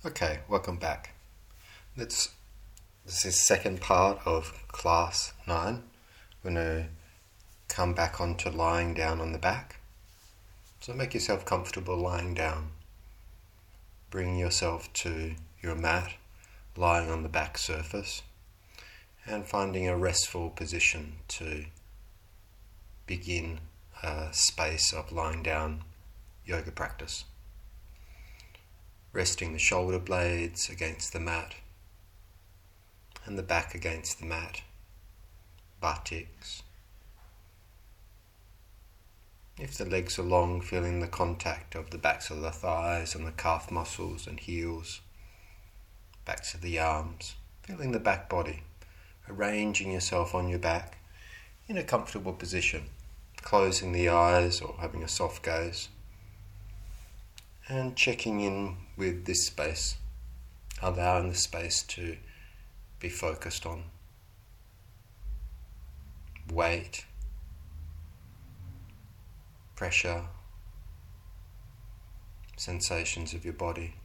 Okay, welcome back. This is second part of class 9. We're going to come back onto lying down on the back. So make yourself comfortable lying down. Bring yourself to your mat, lying on the back surface, and finding a restful position to begin a space of lying down yoga practice. Resting the shoulder blades against the mat and the back against the mat, buttocks. If the legs are long, feeling the contact of the backs of the thighs and the calf muscles and heels, backs of the arms, feeling the back body, arranging yourself on your back in a comfortable position, closing the eyes or having a soft gaze, and checking in with this space, allowing the space to be focused on weight, pressure, sensations of your body,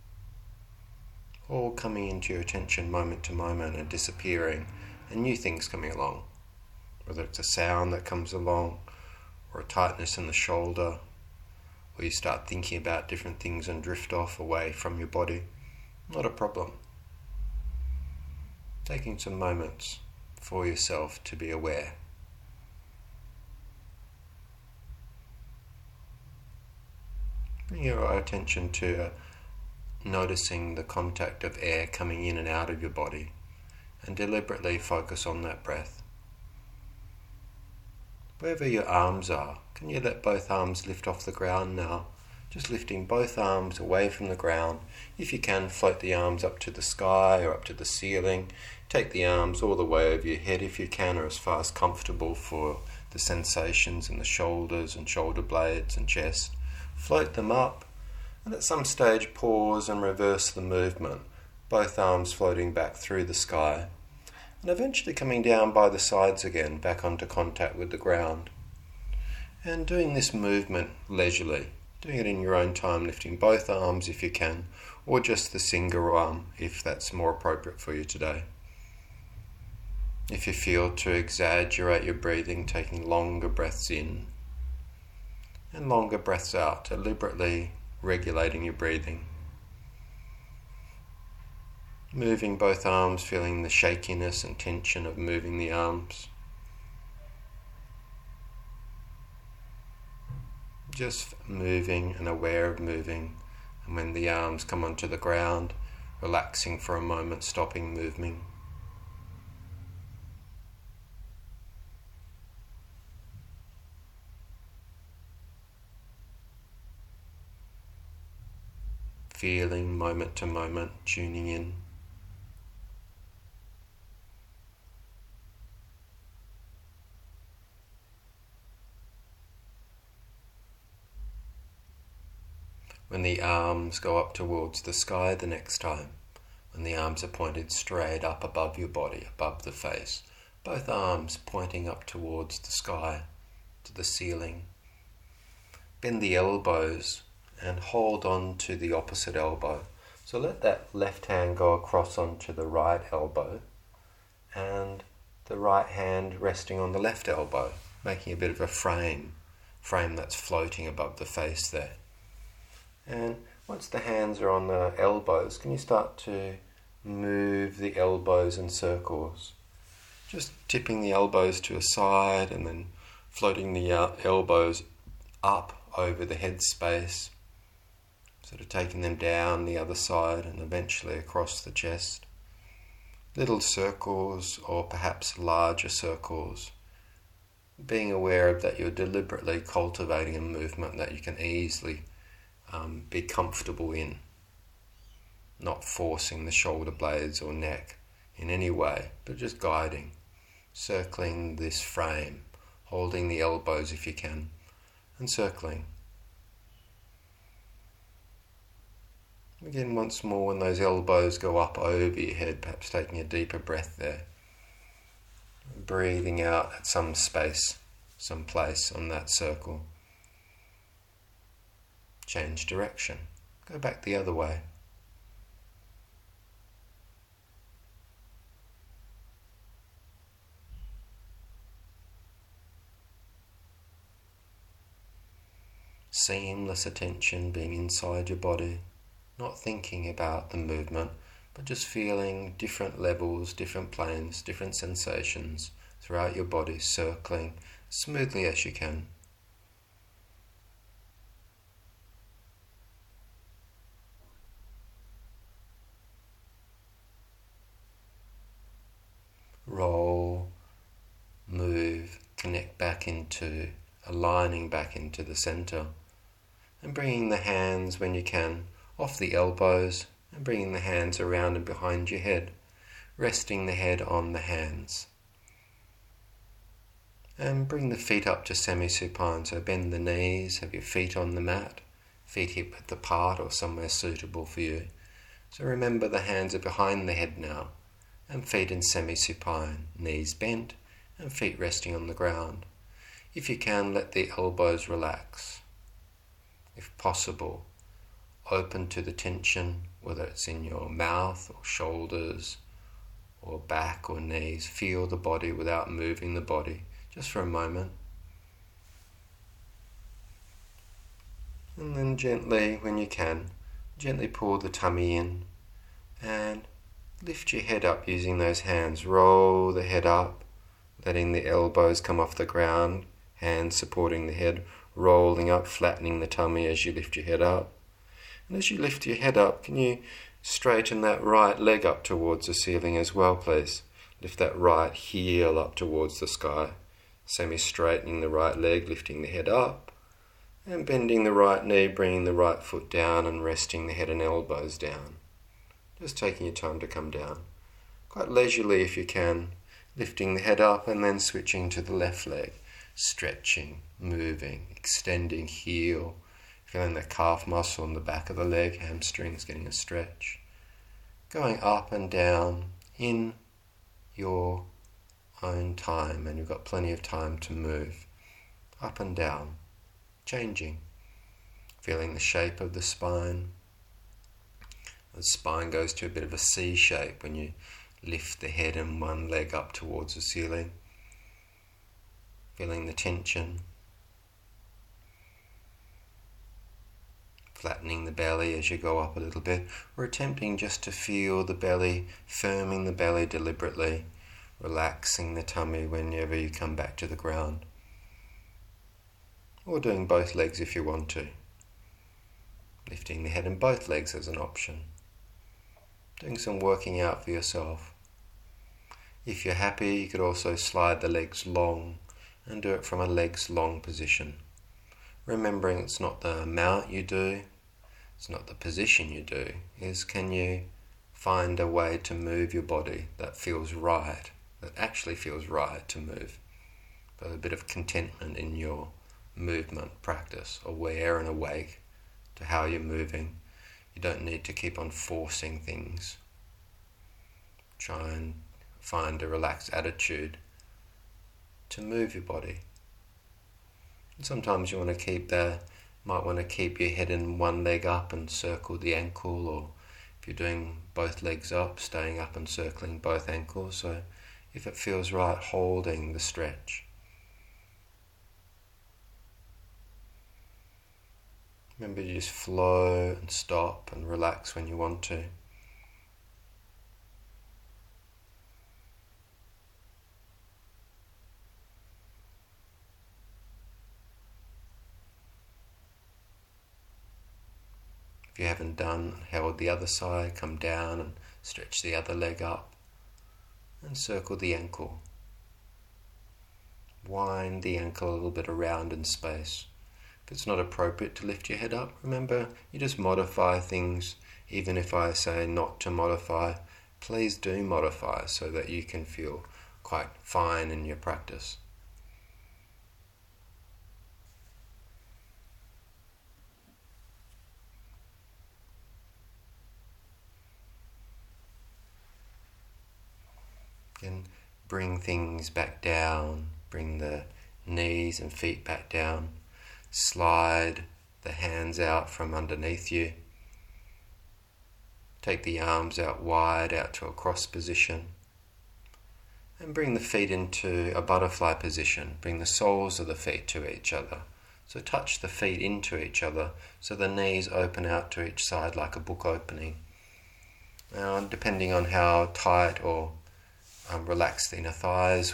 all coming into your attention moment to moment and disappearing, and new things coming along, whether it's a sound that comes along or a tightness in the shoulder, or you start thinking about different things and drift off away from your body. Not a problem. Taking some moments for yourself to be aware. Bring your attention to noticing the contact of air coming in and out of your body, and deliberately focus on that breath. Wherever your arms are, can you let both arms lift off the ground now? Just lifting both arms away from the ground. If you can, float the arms up to the sky or up to the ceiling. Take the arms all the way over your head if you can, or as far as comfortable for the sensations in the shoulders and shoulder blades and chest. Float them up, and at some stage pause and reverse the movement, both arms floating back through the sky, and eventually coming down by the sides again, back onto contact with the ground. And doing this movement leisurely, doing it in your own time, lifting both arms if you can, or just the single arm if that's more appropriate for you today. If you feel to exaggerate your breathing, taking longer breaths in and longer breaths out, deliberately regulating your breathing. Moving both arms, feeling the shakiness and tension of moving the arms. Just moving and aware of moving, and when the arms come onto the ground, relaxing for a moment, stopping moving. Feeling moment to moment, tuning in. When the arms go up towards the sky the next time, when the arms are pointed straight up above your body, above the face, both arms pointing up towards the sky, to the ceiling. Bend the elbows and hold on to the opposite elbow. So let that left hand go across onto the right elbow, and the right hand resting on the left elbow, making a bit of a frame that's floating above the face there. And once the hands are on the elbows, can you start to move the elbows in circles? Just tipping the elbows to a side and then floating the elbows up over the head space, sort of taking them down the other side and eventually across the chest. Little circles or perhaps larger circles. Being aware of that you're deliberately cultivating a movement that you can easily be comfortable in, not forcing the shoulder blades or neck in any way, but just guiding, circling this frame, holding the elbows if you can, and circling. Again, once more, when those elbows go up over your head, perhaps taking a deeper breath there, breathing out at some space, some place on that circle. Change direction. Go back the other way. seamless attention being inside your body, not thinking about the movement, but just feeling different levels, different planes, different sensations throughout your body, circling as smoothly as you can. Roll, move, connect back into, aligning back into the center, and bringing the hands, when you can, off the elbows, and bringing the hands around and behind your head, resting the head on the hands. And bring the feet up to semi-supine, so bend the knees, have your feet on the mat, feet hip width apart or somewhere suitable for you. So remember the hands are behind the head now, and feet in semi-supine, knees bent and feet resting on the ground. If you can, let the elbows relax. If possible, open to the tension, whether it's in your mouth or shoulders or back or knees. Feel the body without moving the body, just for a moment. And then gently, when you can, gently pull the tummy in and lift your head up using those hands. Roll the head up, letting the elbows come off the ground, hands supporting the head, rolling up, flattening the tummy as you lift your head up. And as you lift your head up, can you straighten that right leg up towards the ceiling as well, please? Lift that right heel up towards the sky. Semi-straightening the right leg, lifting the head up, and bending the right knee, bringing the right foot down and resting the head and elbows down. Just taking your time to come down. Quite leisurely if you can, lifting the head up and then switching to the left leg. Stretching, moving, extending heel, feeling the calf muscle in the back of the leg, hamstrings getting a stretch. Going up and down in your own time, and you've got plenty of time to move. Up and down, changing. Feeling the shape of the spine. The spine goes to a bit of a C shape when you lift the head and one leg up towards the ceiling. Feeling the tension. Flattening the belly as you go up a little bit, or attempting just to feel the belly, firming the belly deliberately, relaxing the tummy whenever you come back to the ground. Or doing both legs if you want to. Lifting the head and both legs as an option. Doing some working out for yourself. If you're happy, you could also slide the legs long and do it from a legs long position. Remembering it's not the amount you do, it's not the position you do, is can you find a way to move your body that feels right, that actually feels right to move. But a bit of contentment in your movement practice, aware and awake to how you're moving. You don't need to keep on forcing things. Try and find a relaxed attitude to move your body. And sometimes you want to might want to keep your head in one leg up and circle the ankle, or if you're doing both legs up, staying up and circling both ankles. So if it feels right, holding the stretch. Remember to just flow and stop and relax when you want to. If you haven't held the other side, come down and stretch the other leg up and circle the ankle. Wind the ankle a little bit around in space. If it's not appropriate to lift your head up, remember you just modify things. Even if I say not to modify, please do modify so that you can feel quite fine in your practice. Again, bring things back down, bring the knees and feet back down. Slide the hands out from underneath you. Take the arms out wide, out to a cross position. And bring the feet into a butterfly position. Bring the soles of the feet to each other. So touch the feet into each other so the knees open out to each side like a book opening. Now, depending on how tight or relaxed the inner thighs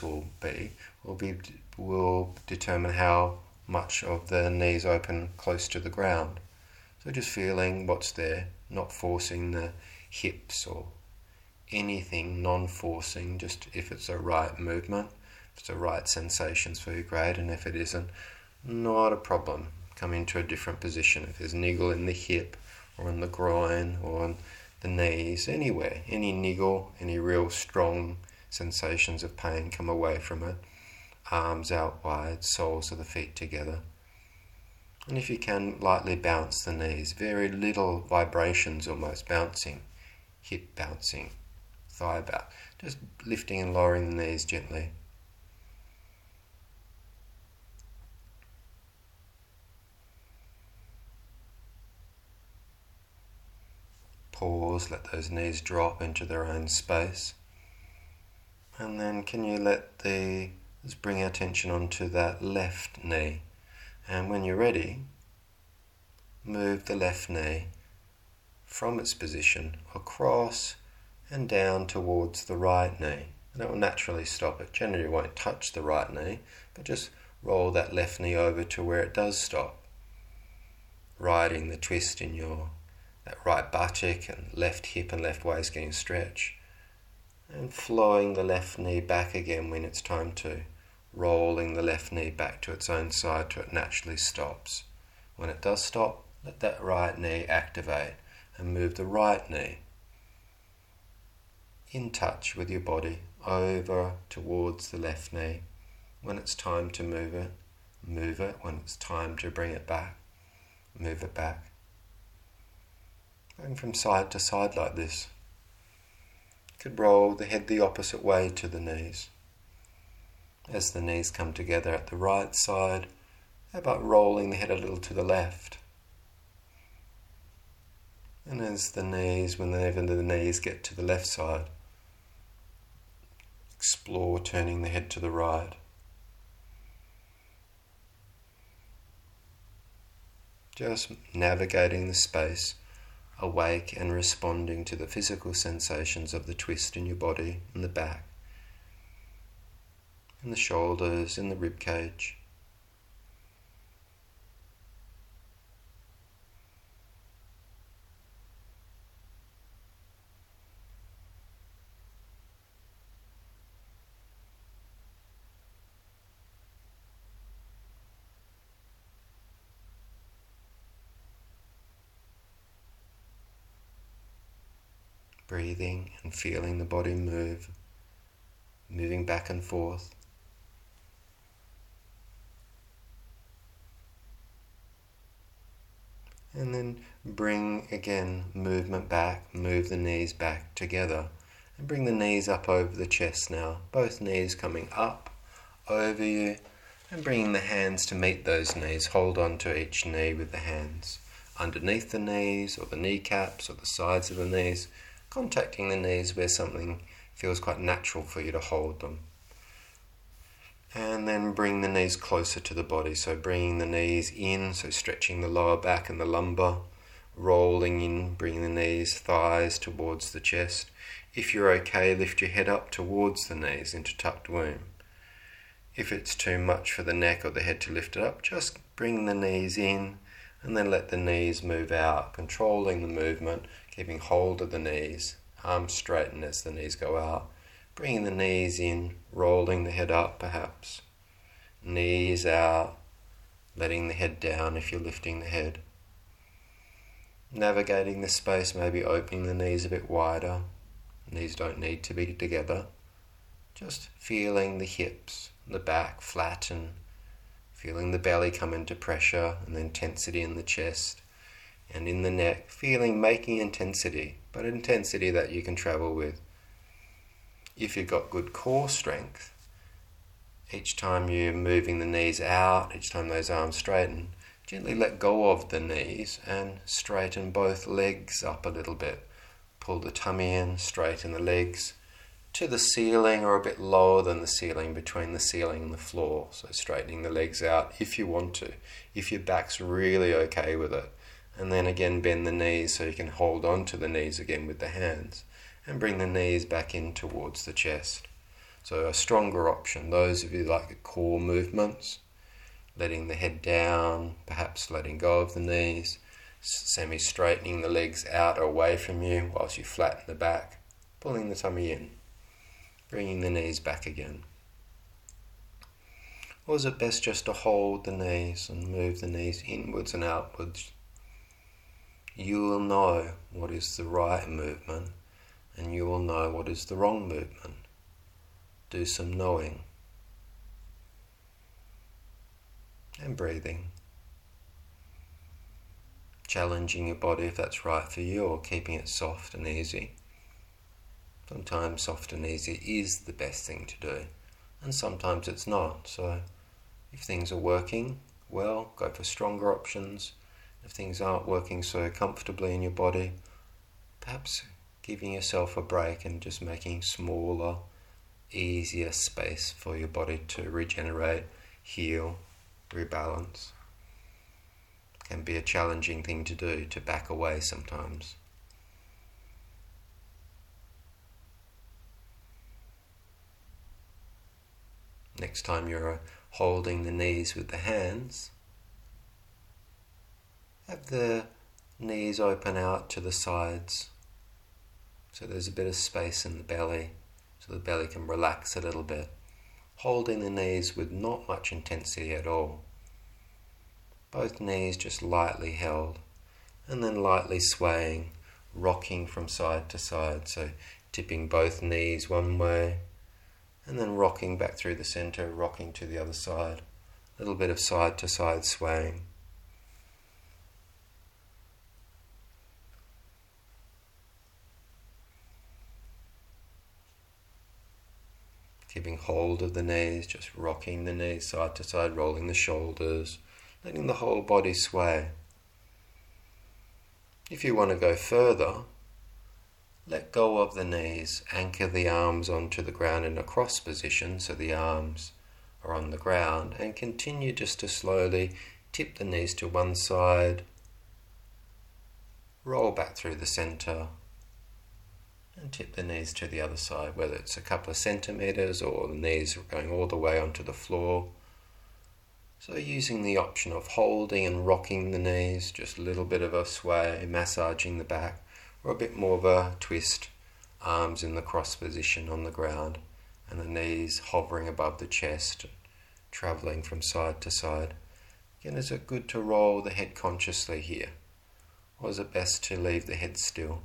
will determine how much of the knees open close to the ground. So just feeling what's there, not forcing the hips or anything, non-forcing, just if it's a right movement, if it's the right sensations for you, great, and if it isn't, not a problem. Come into a different position. If there's niggle in the hip or in the groin or on the knees, anywhere, any niggle, any real strong sensations of pain, come away from it. Arms out wide, soles of the feet together. And if you can, lightly bounce the knees, very little vibrations, almost bouncing, hip bouncing, thigh bounce, just lifting and lowering the knees gently. Pause, let those knees drop into their own space. And then can you let's bring our attention onto that left knee. And when you're ready, move the left knee from its position across and down towards the right knee. And that will naturally stop it. Generally you won't touch the right knee, but just roll that left knee over to where it does stop. Riding the twist in that right buttock and left hip and left waist getting stretched. And flowing the left knee back again when it's time to. Rolling the left knee back to its own side till it naturally stops. When it does stop, let that right knee activate and move the right knee in touch with your body over towards the left knee. When it's time to move it. When it's time to bring it back, move it back. Going from side to side like this. You could roll the head the opposite way to the knees. As the knees come together at the right side, how about rolling the head a little to the left? And as the knees, whenever the knees get to the left side, explore turning the head to the right. Just navigating the space, awake and responding to the physical sensations of the twist in your body, in the back, in the shoulders, in the rib cage. Breathing and feeling the body move, moving back and forth. And then bring again movement back, move the knees back together. And bring the knees up over the chest now. Both knees coming up over you and bringing the hands to meet those knees. Hold on to each knee with the hands underneath the knees or the kneecaps or the sides of the knees. Contacting the knees where something feels quite natural for you to hold them. And then bring the knees closer to the body. So bringing the knees in, so stretching the lower back and the lumbar. Rolling in, bringing the knees, thighs towards the chest. If you're okay, lift your head up towards the knees into tucked womb. If it's too much for the neck or the head to lift it up, just bring the knees in and then let the knees move out, controlling the movement, keeping hold of the knees, arms straighten as the knees go out. Bringing the knees in, rolling the head up perhaps. Knees out, letting the head down if you're lifting the head. Navigating the space, maybe opening the knees a bit wider. Knees don't need to be together. Just feeling the hips, the back flatten, feeling the belly come into pressure and the intensity in the chest and in the neck, making intensity, but intensity that you can travel with. If you've got good core strength, each time you're moving the knees out, each time those arms straighten, gently let go of the knees and straighten both legs up a little bit. Pull the tummy in, straighten the legs, to the ceiling or a bit lower than the ceiling, between the ceiling and the floor. So straightening the legs out if you want to, if your back's really okay with it. And then again bend the knees so you can hold on to the knees again with the hands and bring the knees back in towards the chest. So a stronger option, those of you like the core movements, letting the head down, perhaps letting go of the knees, semi-straightening the legs out away from you whilst you flatten the back, pulling the tummy in, bringing the knees back again. Or is it best just to hold the knees and move the knees inwards and outwards? You will know what is the right movement and you will know what is the wrong movement. Do some knowing and breathing. Challenging your body if that's right for you, or keeping it soft and easy. Sometimes soft and easy is the best thing to do, and sometimes it's not. So if things are working well, go for stronger options. If things aren't working so comfortably in your body, perhaps giving yourself a break and just making smaller, easier space for your body to regenerate, heal, rebalance. Can be a challenging thing to do, to back away sometimes. Next time you're holding the knees with the hands, have the knees open out to the sides so there's a bit of space in the belly, so the belly can relax a little bit, holding the knees with not much intensity at all. Both knees just lightly held, and then lightly swaying, rocking from side to side, so tipping both knees one way, and then rocking back through the center, rocking to the other side, a little bit of side to side swaying. Keeping hold of the knees, just rocking the knees side to side, rolling the shoulders, letting the whole body sway. If you want to go further, let go of the knees, anchor the arms onto the ground in a cross position so the arms are on the ground, and continue just to slowly tip the knees to one side, roll back through the center, and tip the knees to the other side, whether it's a couple of centimeters or the knees are going all the way onto the floor. So using the option of holding and rocking the knees, just a little bit of a sway, massaging the back, or a bit more of a twist, arms in the cross position on the ground, and the knees hovering above the chest, travelling from side to side. Again, is it good to roll the head consciously here, or is it best to leave the head still?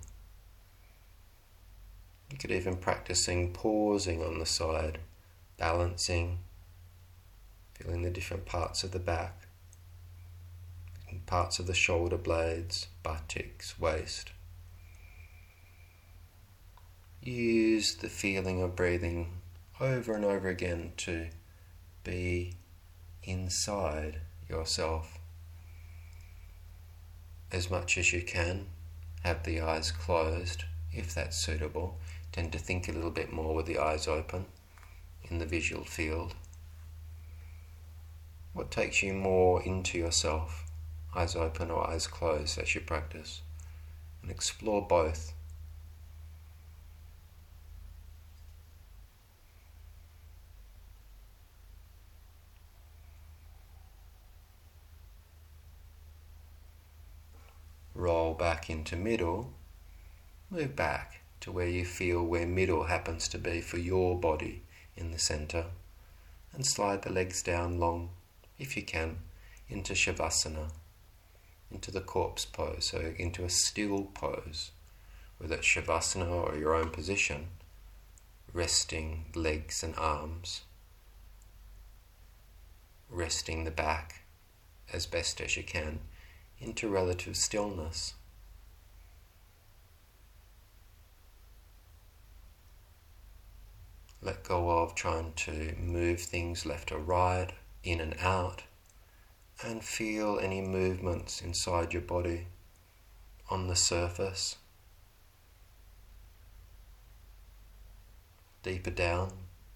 You could even practicing pausing on the side, balancing, feeling the different parts of the back, parts of the shoulder blades, buttocks, waist. Use the feeling of breathing over and over again to be inside yourself. As much as you can, have the eyes closed if that's suitable. Tend to think a little bit more with the eyes open in the visual field. What takes you more into yourself, eyes open or eyes closed, as you practice? And explore both. Roll back into middle, move back to where you feel where middle happens to be for your body in the center, and slide the legs down long, if you can, into Shavasana, into the corpse pose, so into a still pose, whether it's Shavasana or your own position, resting legs and arms, resting the back as best as you can, into relative stillness. Let go of trying to move things left or right, in and out, and feel any movements inside your body on the surface. deeper down.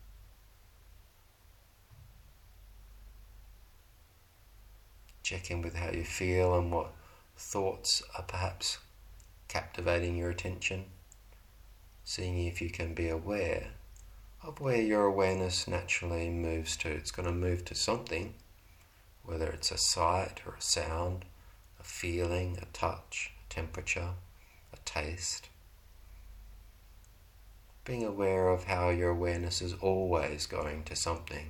Check in with how you feel and what thoughts are perhaps captivating your attention. Seeing if you can be aware of where your awareness naturally moves to. It's going to move to something, whether it's a sight or a sound, a feeling, a touch, a temperature, a taste. Being aware of how your awareness is always going to something.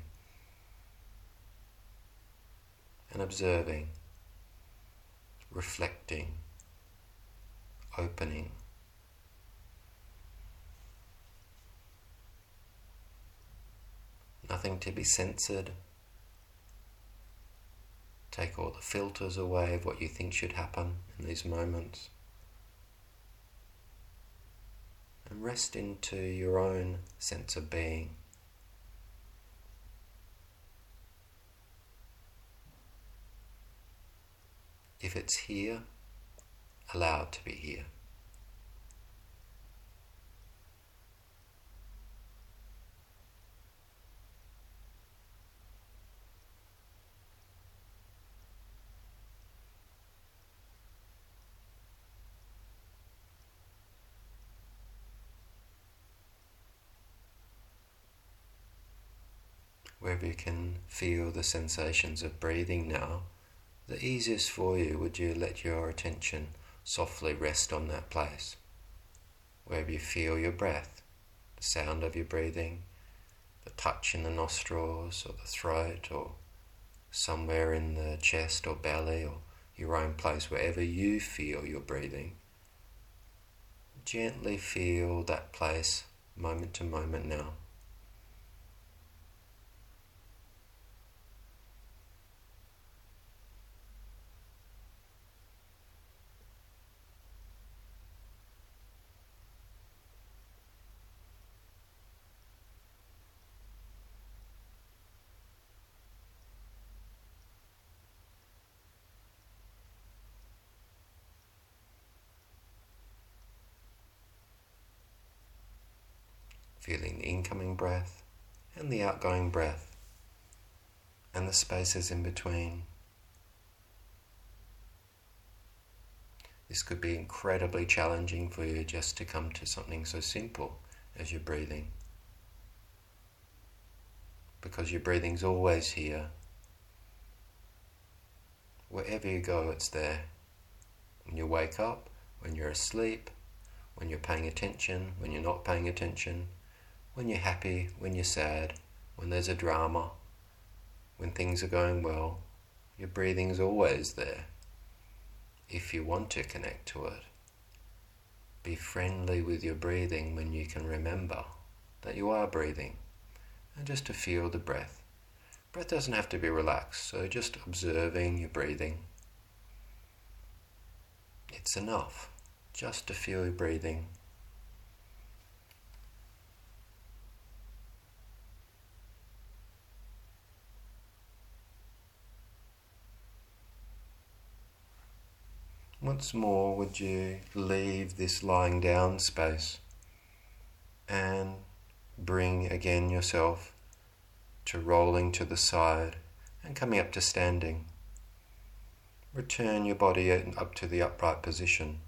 And observing, reflecting, opening. Nothing to be censored. Take all the filters away of what you think should happen in these moments. And rest into your own sense of being. If it's here, allow it to be here. Wherever you can feel the sensations of breathing now, the easiest for you, would you let your attention softly rest on that place? Wherever you feel your breath, the sound of your breathing, the touch in the nostrils or the throat or somewhere in the chest or belly or your own place, wherever you feel your breathing, gently feel that place moment to moment now. Feeling the incoming breath and the outgoing breath and the spaces in between. This could be incredibly challenging for you just to come to something so simple as your breathing. Because your breathing's always here. Wherever you go, it's there. When you wake up, when you're asleep, when you're paying attention, when you're not paying attention, when you're happy, when you're sad, when there's a drama, when things are going well, your breathing's always there. If you want to connect to it, be friendly with your breathing when you can remember that you are breathing, and just to feel the breath. Breath doesn't have to be relaxed, so just observing your breathing. It's enough just to feel your breathing. Once more, would you leave this lying down space and bring again yourself to rolling to the side and coming up to standing. Return your body up to the upright position.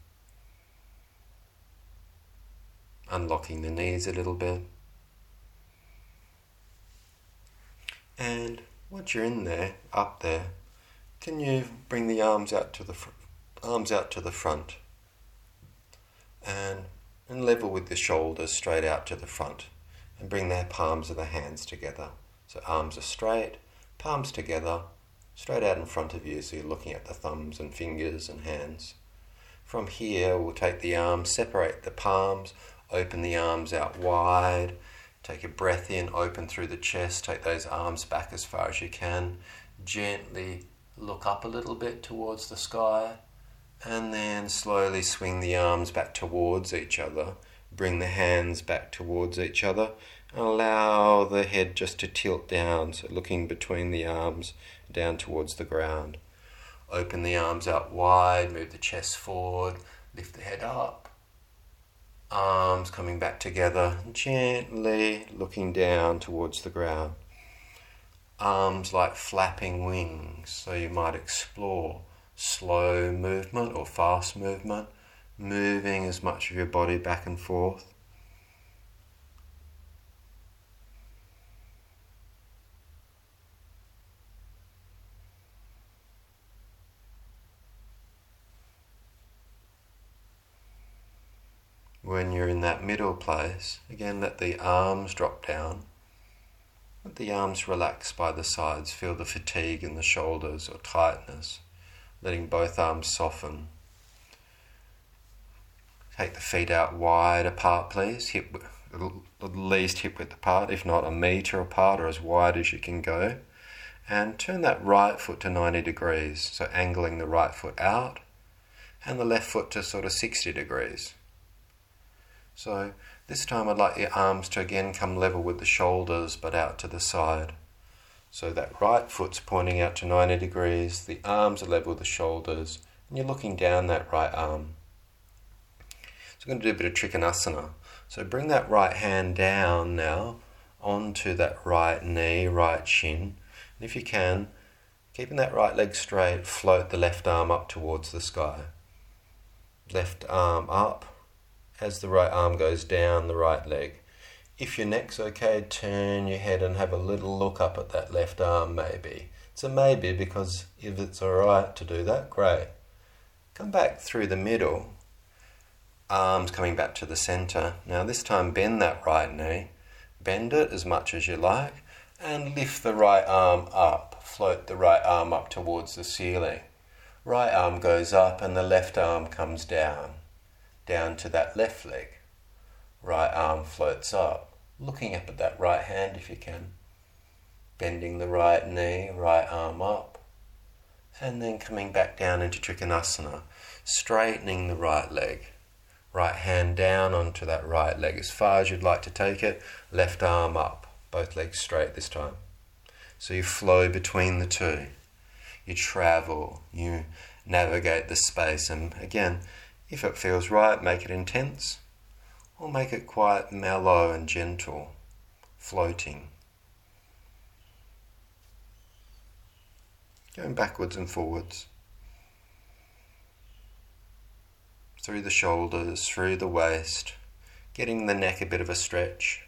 Unlocking the knees a little bit. And once you're in there, up there, can you bring the arms out to the front and level with the shoulders straight out to the front, and bring the palms of the hands together. So arms are straight, palms together, straight out in front of you, so you're looking at the thumbs and fingers and hands. From here, we'll take the arms, separate the palms, open the arms out wide, take a breath in, open through the chest, take those arms back as far as you can, gently look up a little bit towards the sky, and then slowly swing the arms back towards each other, bring the hands back towards each other, and allow the head just to tilt down, so looking between the arms down towards the ground. Open the arms out wide, move the chest forward, lift the head up, Arms coming back together, gently looking down towards the ground. Arms like flapping wings, so you might explore slow movement or fast movement, moving as much of your body back and forth. When you're in that middle place, again let the arms drop down. Let the arms relax by the sides. Feel the fatigue in the shoulders or tightness. Letting both arms soften. Take the feet out wide apart, please. At least hip width apart, if not a metre apart or as wide as you can go. And turn that right foot to 90 degrees. So angling the right foot out and the left foot to sort of 60 degrees. So this time I'd like your arms to again come level with the shoulders but out to the side. So that right foot's pointing out to 90 degrees, the arms are level with the shoulders, and you're looking down that right arm. So I'm going to do a bit of Trikonasana. So bring that right hand down now onto that right knee, right shin. And if you can, keeping that right leg straight, float the left arm up towards the sky. Left arm up. As the right arm goes down the right leg. If your neck's okay, turn your head and have a little look up at that left arm maybe. It's a maybe because if it's alright to do that, great. Come back through the middle, arms coming back to the centre. Now this time bend that right knee, bend it as much as you like and lift the right arm up, float the right arm up towards the ceiling. Right arm goes up and the left arm comes down to that left leg. Right arm floats up, looking up at that right hand if you can. Bending the right knee, right arm up. And then coming back down into Trikonasana, straightening the right leg. Right hand down onto that right leg as far as you'd like to take it. Left arm up, both legs straight this time. So you flow between the two. You travel, you navigate the space, and again, if it feels right, make it intense, or make it quite mellow and gentle, floating. Going backwards and forwards. Through the shoulders, through the waist, getting the neck a bit of a stretch.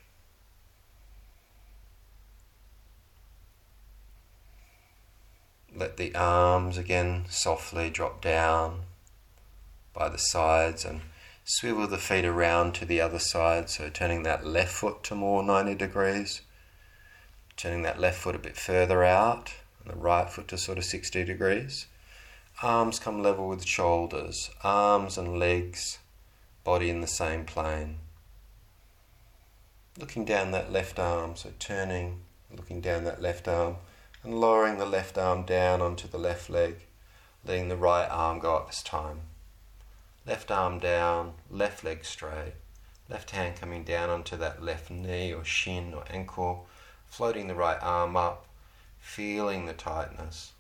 Let the arms again softly drop down by the sides and swivel the feet around to the other side, so turning that left foot to more 90 degrees, turning that left foot a bit further out and the right foot to sort of 60 degrees. Arms come level with shoulders, arms and legs, body in the same plane. Looking down that left arm, so turning, looking down that left arm and lowering the left arm down onto the left leg, letting the right arm go up this time. Left arm down, left leg straight, left hand coming down onto that left knee or shin or ankle, floating the right arm up, feeling the tightness.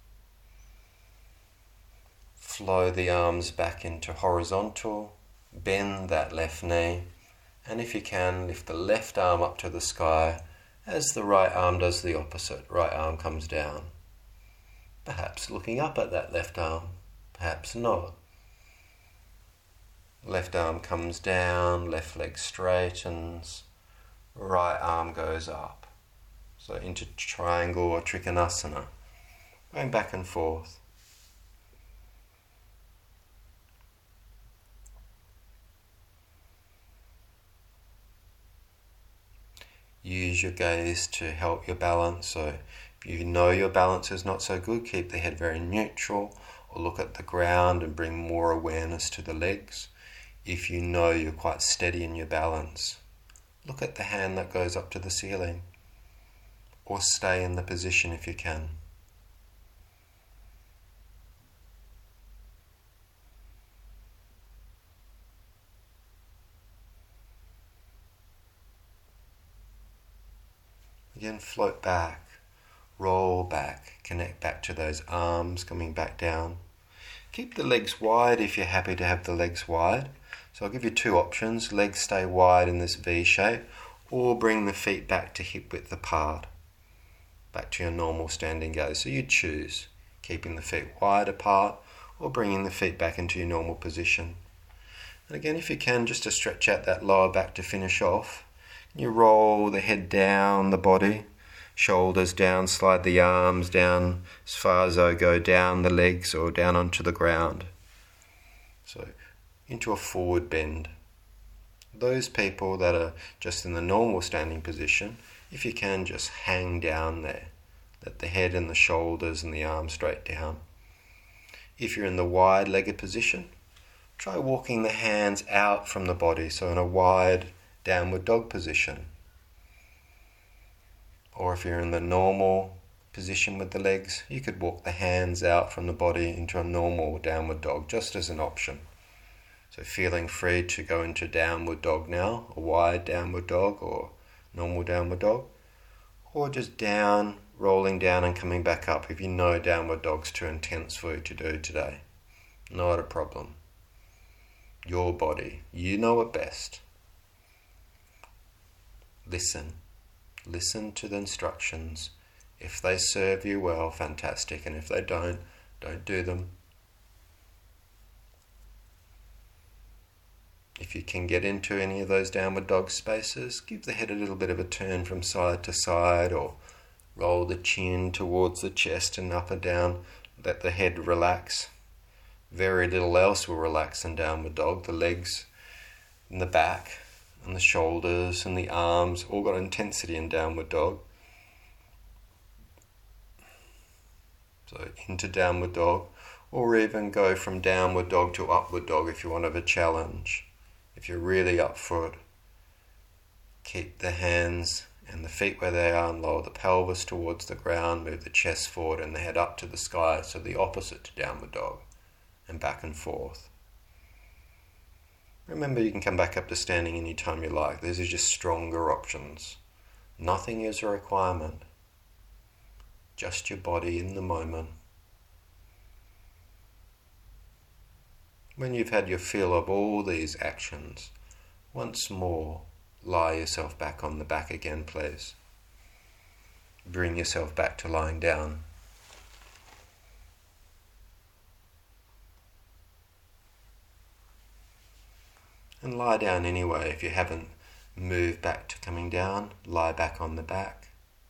Flow the arms back into horizontal, bend that left knee, and if you can, lift the left arm up to the sky as the right arm does the opposite. Right arm comes down. Perhaps looking up at that left arm, perhaps not. Left arm comes down, left leg straightens, right arm goes up. So into triangle or Trikonasana, going back and forth. Use your gaze to help your balance. So if you know your balance is not so good, keep the head very neutral or look at the ground and bring more awareness to the legs. If you know you're quite steady in your balance, look at the hand that goes up to the ceiling, or stay in the position if you can. Again, float back, roll back, connect back to those arms coming back down. Keep the legs wide if you're happy to have the legs wide. So I'll give you two options. Legs stay wide in this V shape, or bring the feet back to hip width apart, back to your normal standing gaze. So you choose, keeping the feet wide apart or bringing the feet back into your normal position. And again, if you can, just to stretch out that lower back to finish off, you roll the head down the body, shoulders down, slide the arms down as far as they go down the legs or down onto the ground. So into a forward bend. Those people that are just in the normal standing position, if you can, just hang down there. Let the head and the shoulders and the arms straight down. If you're in the wide-legged position, try walking the hands out from the body, so in a wide downward dog position. Or if you're in the normal position with the legs, you could walk the hands out from the body into a normal downward dog, just as an option. So feeling free to go into downward dog now, a wide downward dog or normal downward dog, or just down, rolling down and coming back up if you know downward dog's too intense for you to do today. Not a problem. Your body, you know it best. Listen to the instructions. If they serve you well, fantastic, and if they don't do them. If you can get into any of those downward dog spaces, give the head a little bit of a turn from side to side, or roll the chin towards the chest and up and down. Let the head relax. Very little else will relax in downward dog. The legs and the back and the shoulders and the arms all got intensity in downward dog. So into downward dog, or even go from downward dog to upward dog if you want to have a challenge. If you're really up for it, keep the hands and the feet where they are and lower the pelvis towards the ground, move the chest forward and the head up to the sky, so the opposite to downward dog, and back and forth. Remember, you can come back up to standing anytime you like. These are just stronger options. Nothing is a requirement. Just your body in the moment. When you've had your fill of all these actions, once more, lie yourself back on the back again, please. Bring yourself back to lying down. And lie down anyway. If you haven't moved back to coming down, lie back on the back.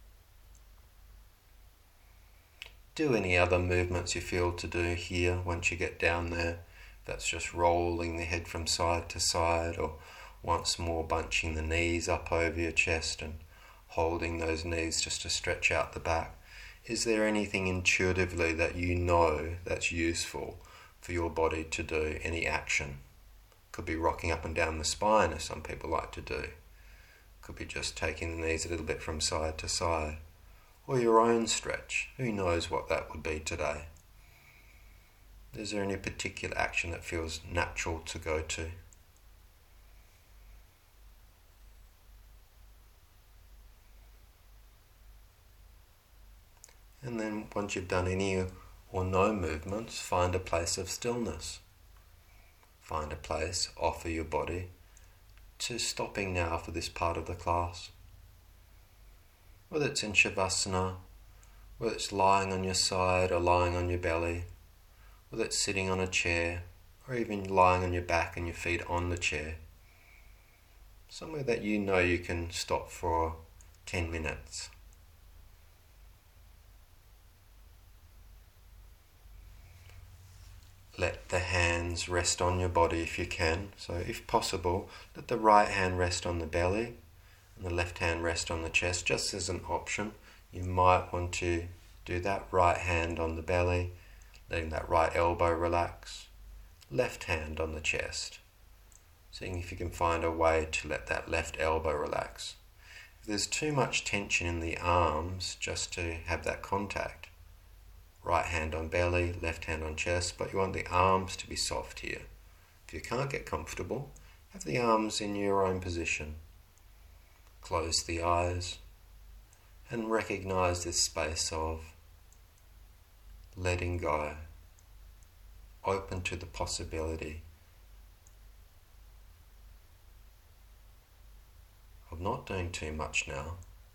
Do any other movements you feel to do here once you get down there. That's just rolling the head from side to side, or once more bunching the knees up over your chest and holding those knees just to stretch out the back. Is there anything intuitively that you know that's useful for your body to do, any action? Could be rocking up and down the spine, as some people like to do. Could be just taking the knees a little bit from side to side. Or your own stretch. Who knows what that would be today? Is there any particular action that feels natural to go to? And then once you've done any or no movements, find a place of stillness. Find a place, offer your body to stopping now for this part of the class. Whether it's in Shavasana, whether it's lying on your side or lying on your belly, whether it's sitting on a chair, or even lying on your back and your feet on the chair. Somewhere that you know you can stop for 10 minutes. Let the hands rest on your body if you can. So if possible, let the right hand rest on the belly and the left hand rest on the chest, just as an option. You might want to do that. Right hand on the belly, letting that right elbow relax. Left hand on the chest. Seeing if you can find a way to let that left elbow relax. If there's too much tension in the arms, just to have that contact. Right hand on belly, left hand on chest, but you want the arms to be soft here. If you can't get comfortable, have the arms in your own position. Close the eyes and recognize this space of letting go, open to the possibility not doing too much now.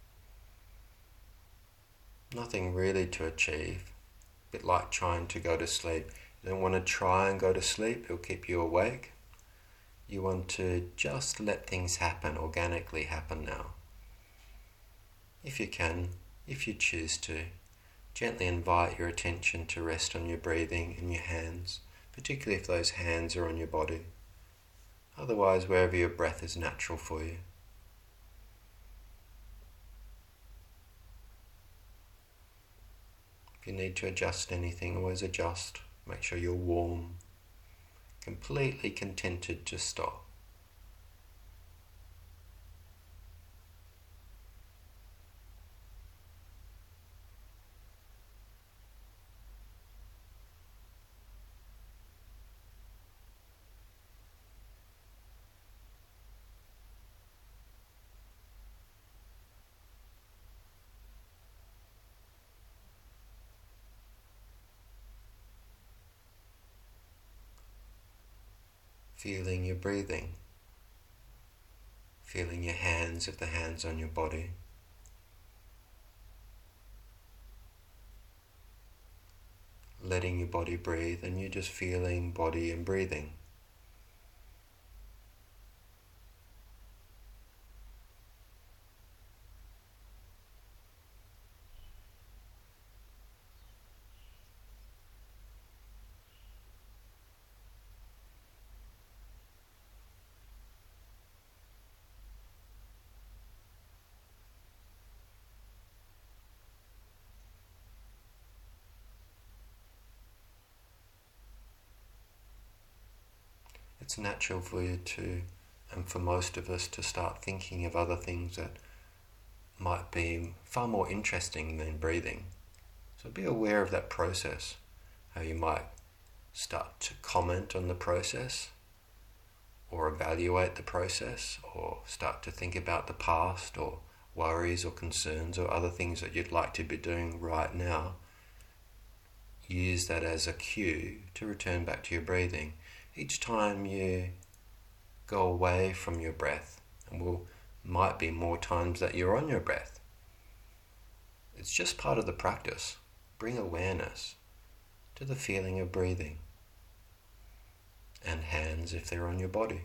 Nothing really to achieve. A bit like trying to go to sleep. You don't want to try and go to sleep, it'll keep you awake. You want to just let things happen, organically happen now. If you can, if you choose to, gently invite your attention to rest on your breathing and your hands, particularly if those hands are on your body. Otherwise, wherever your breath is natural for you. If you need to adjust anything, always adjust. Make sure you're warm, completely contented to stop. Feeling your breathing, feeling your hands if the hands on your body. Letting your body breathe and you just feeling body and breathing. It's natural for you to, and for most of us, to start thinking of other things that might be far more interesting than breathing. So be aware of that process, how you might start to comment on the process, or evaluate the process, or start to think about the past, or worries or concerns, or other things that you'd like to be doing right now. Use that as a cue to return back to your breathing. Each time you go away from your breath, and might be more times that you're on your breath, it's just part of the practice. Bring awareness to the feeling of breathing, and hands if they're on your body.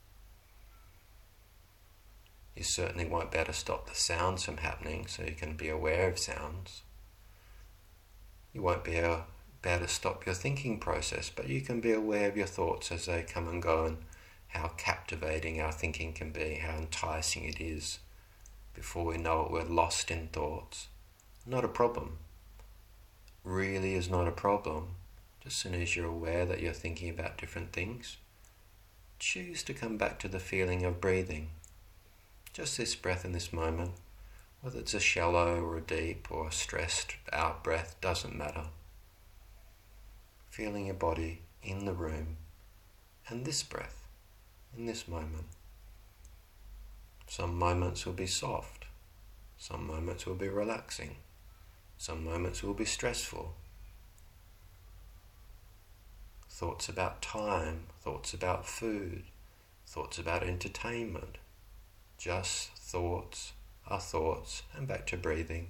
You certainly won't be able to stop the sounds from happening, so you can be aware of sounds. You won't be able to stop your thinking process, but you can be aware of your thoughts as they come and go, and how captivating our thinking can be, how enticing it is. Before we know it, we're lost in thoughts. Not a problem. Really is not a problem. Just as soon as you're aware that you're thinking about different things, choose to come back to the feeling of breathing. Just this breath in this moment, whether it's a shallow or a deep or a stressed out breath, doesn't matter. Feeling your body in the room, and this breath in this moment. Some moments will be soft, some moments will be relaxing, some moments will be stressful. Thoughts about time, thoughts about food, thoughts about entertainment. Just thoughts are thoughts, and back to breathing.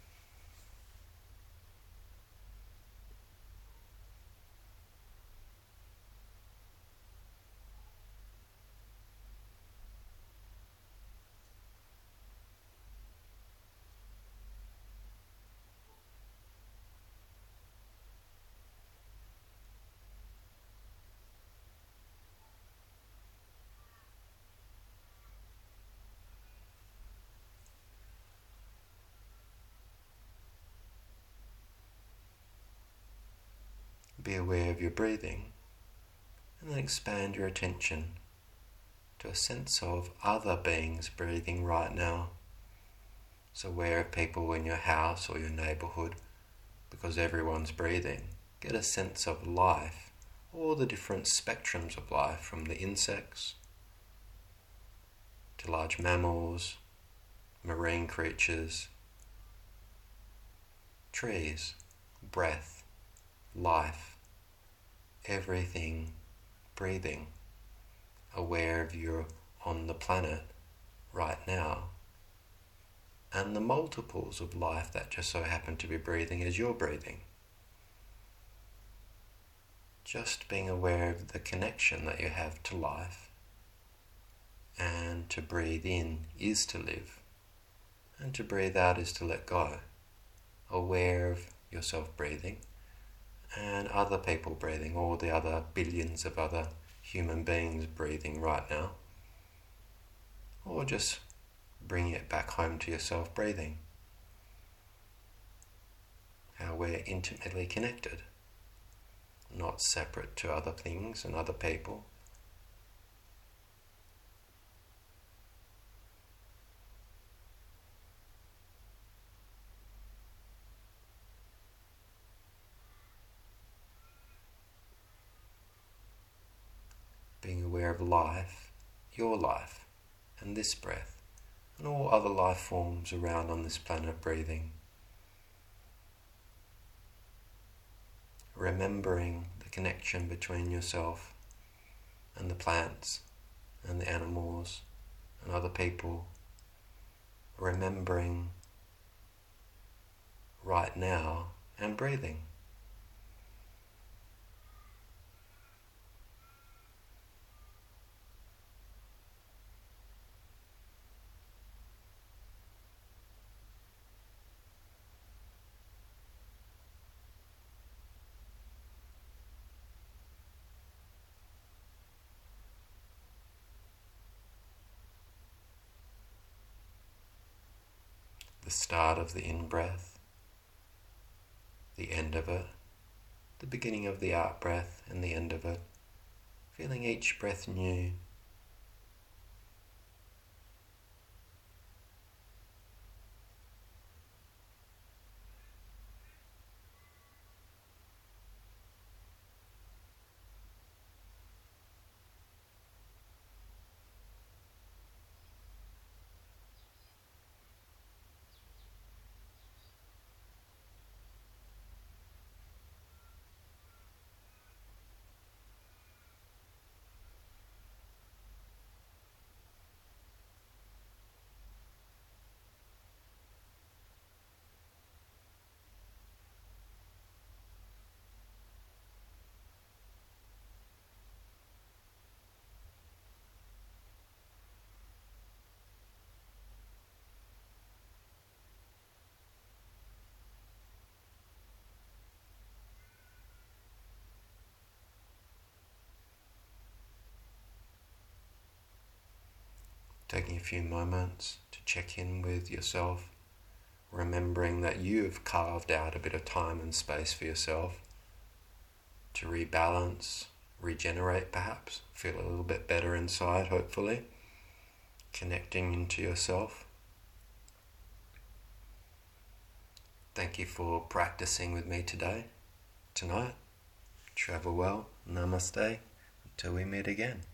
Be aware of your breathing, and then expand your attention to a sense of other beings breathing right now. So aware of people in your house or your neighbourhood, because everyone's breathing. Get a sense of life, all the different spectrums of life, from the insects to large mammals, marine creatures, trees, breath, life. Everything breathing, aware of you're on the planet, right now, and the multiples of life that just so happen to be breathing as you're breathing. Just being aware of the connection that you have to life, and to breathe in is to live, and to breathe out is to let go. Aware of yourself breathing, and other people breathing, all the other billions of other human beings breathing right now. Or just bring it back home to yourself breathing. How we're intimately connected, not separate to other things and other people. Being aware of life, your life, and this breath, and all other life forms around on this planet breathing. Remembering the connection between yourself and the plants and the animals and other people. Remembering right now and breathing. The start of the in-breath, the end of it, the beginning of the out-breath and the end of it, feeling each breath new. Taking a few moments to check in with yourself, remembering that you've carved out a bit of time and space for yourself to rebalance, regenerate perhaps, feel a little bit better inside hopefully, connecting into yourself. Thank you for practicing with me tonight. Travel well, namaste, until we meet again.